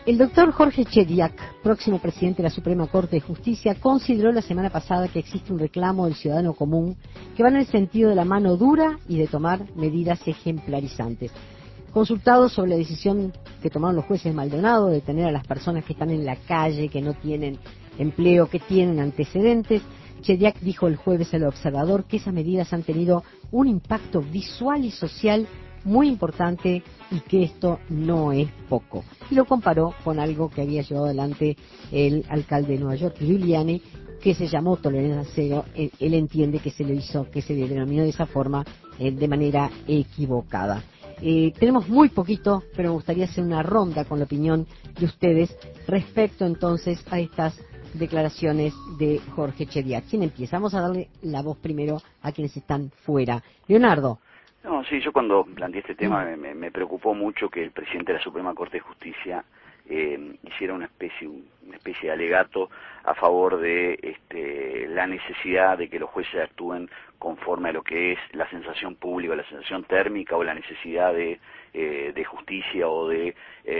El doctor Jorge Chediak, próximo presidente de la Suprema Corte de Justicia, consideró la semana pasada que existe un reclamo del ciudadano común que va en el sentido de la mano dura y de tomar medidas ejemplarizantes. Consultado sobre la decisión que tomaron los jueces de Maldonado de detener a las personas que están en la calle, que no tienen empleo, que tienen antecedentes, Chediak dijo el jueves al Observador que esas medidas han tenido un impacto visual y social muy importante y que esto no es poco. Y lo comparó con algo que había llevado adelante el alcalde de Nueva York, Giuliani, que se llamó tolerancia cero. Él entiende que se le hizo, que se le denominó de esa forma, de manera equivocada. Tenemos muy poquito, pero me gustaría hacer una ronda con la opinión de ustedes respecto entonces a estas declaraciones de Jorge Chediak. ¿Quién empieza? Vamos a darle la voz primero a quienes están fuera. Leonardo. No, sí, yo cuando planteé este tema me preocupó mucho que el presidente de la Suprema Corte de Justicia hiciera una especie de alegato a favor de la necesidad de que los jueces actúen conforme a lo que es la sensación pública, la sensación térmica o la necesidad de justicia o de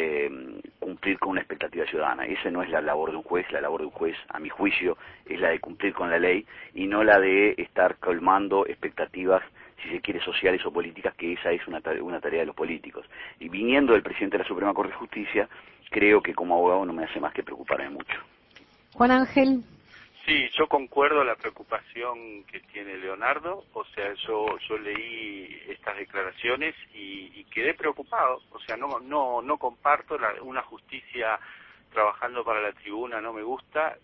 cumplir con una expectativa ciudadana. Esa no es la labor de un juez. La labor de un juez, a mi juicio, es la de cumplir con la ley y no la de estar colmando expectativas, si se quiere, sociales o políticas, que esa es una tarea de los políticos. Y viniendo del presidente de la Suprema Corte de Justicia, creo que como abogado no me hace más que preocuparme mucho. Juan Ángel. Sí, yo concuerdo la preocupación que tiene Leonardo. O sea, yo leí estas declaraciones y quedé preocupado. O sea, no comparto una justicia trabajando para la tribuna, no me gusta,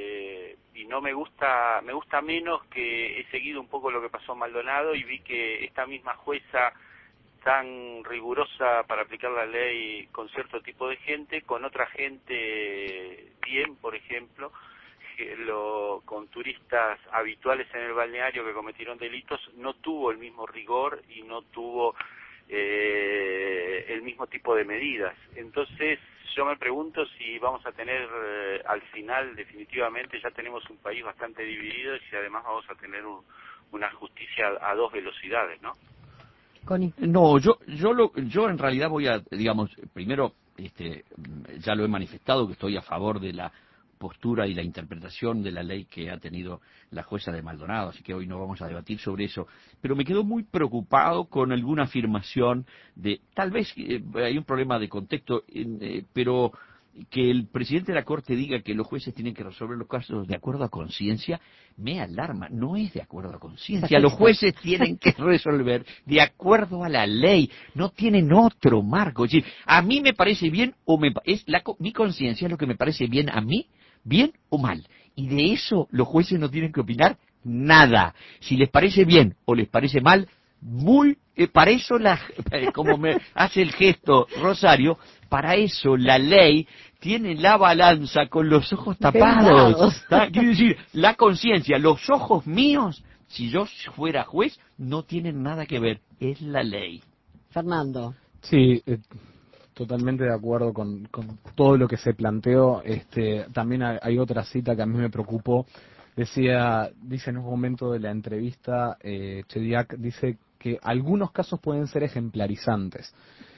y no me gusta menos que he seguido un poco lo que pasó en Maldonado y vi que esta misma jueza tan rigurosa para aplicar la ley con cierto tipo de gente, con otra gente bien, por ejemplo, con turistas habituales en el balneario que cometieron delitos, no tuvo el mismo rigor y no tuvo el mismo tipo de medidas. Entonces yo me pregunto si vamos a tener al final, definitivamente ya tenemos un país bastante dividido y si además vamos a tener una justicia a dos velocidades, ¿no? Connie. No, yo en realidad voy a, digamos, primero, ya lo he manifestado que estoy a favor de la postura y la interpretación de la ley que ha tenido la jueza de Maldonado, así que hoy no vamos a debatir sobre eso, pero me quedo muy preocupado con alguna afirmación de, tal vez hay un problema de contexto, pero que el presidente de la Corte diga que los jueces tienen que resolver los casos de acuerdo a conciencia, me alarma. No es de acuerdo a conciencia. Los jueces tienen que resolver de acuerdo a la ley. No tienen otro marco. Es decir, a mí me parece bien o mi conciencia es lo que me parece bien a mí, bien o mal. Y de eso los jueces no tienen que opinar nada. Si les parece bien o les parece mal, para eso como me hace el gesto Rosario, para eso la ley tiene la balanza con los ojos tapados. Quiero decir, la conciencia, los ojos míos, si yo fuera juez, no tienen nada que ver, es la ley. Fernando. Sí, totalmente de acuerdo con todo lo que se planteó. También hay otra cita que a mí me preocupó. Dice en un momento de la entrevista, Chediak dice que algunos casos pueden ser ejemplarizantes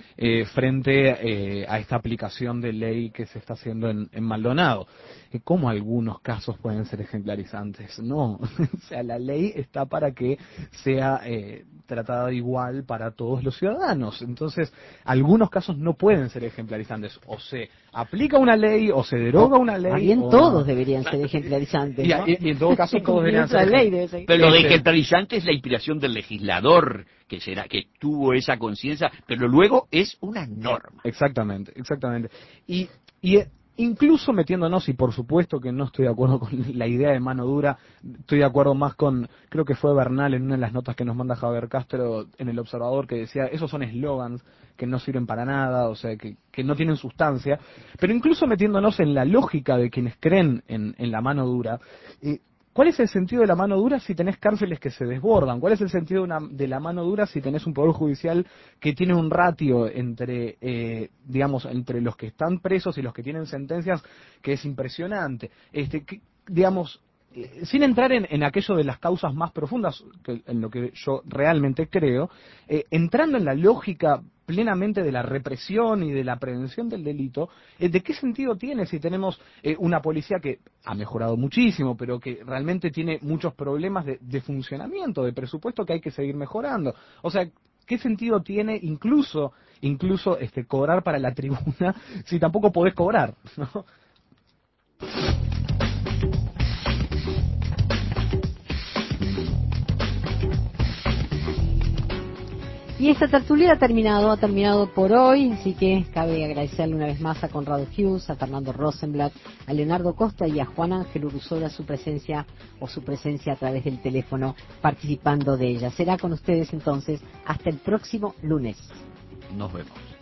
frente a esta aplicación de ley que se está haciendo en Maldonado. ¿Cómo algunos casos pueden ser ejemplarizantes? No, o sea, la ley está para que sea tratada igual para todos los ciudadanos. Entonces, algunos casos no pueden ser ejemplarizantes. O se aplica una ley, o se deroga una ley. Bien, todos deberían ser ejemplarizantes, ¿no? Y en todo caso, todos deberían ser ejemplarizantes. Pero lo de ejemplarizante es la inspiración del legislador, que tuvo esa conciencia, pero luego es una norma. Exactamente. Y incluso metiéndonos, y por supuesto que no estoy de acuerdo con la idea de mano dura, estoy de acuerdo más con, creo que fue Bernal en una de las notas que nos manda Javier Castro en El Observador, que decía, esos son eslogans que no sirven para nada, o sea, que no tienen sustancia, pero incluso metiéndonos en la lógica de quienes creen en la mano dura, ¿cuál es el sentido de la mano dura si tenés cárceles que se desbordan? ¿Cuál es el sentido de la mano dura si tenés un poder judicial que tiene un ratio entre los que están presos y los que tienen sentencias que es impresionante? sin entrar en aquello de las causas más profundas, en lo que yo realmente creo, entrando en la lógica plenamente de la represión y de la prevención del delito, ¿de qué sentido tiene si tenemos una policía que ha mejorado muchísimo, pero que realmente tiene muchos problemas de funcionamiento, de presupuesto que hay que seguir mejorando? O sea, ¿qué sentido tiene incluso cobrar para la tribuna si tampoco podés cobrar, ¿no? Y esta tertulia ha terminado por hoy, así que cabe agradecerle una vez más a Conrado Hughes, a Fernando Rosenblatt, a Leonardo Costa y a Juan Ángel Urruzola su presencia a través del teléfono participando de ella. Será con ustedes entonces hasta el próximo lunes. Nos vemos.